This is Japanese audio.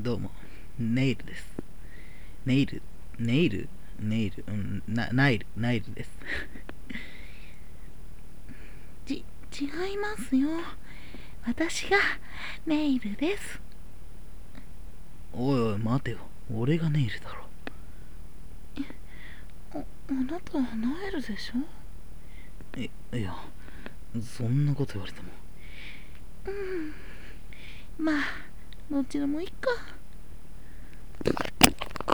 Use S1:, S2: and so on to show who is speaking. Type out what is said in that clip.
S1: どうも、ネイルです。ネイル、ネイル、ネイル、ナイルです。違いますよ。私がネイルです。おいおい、待てよ。俺がネイルだろ。あなたはナイルでしょ？いや、そんなこと言われても。まあ、どっちでもいいか。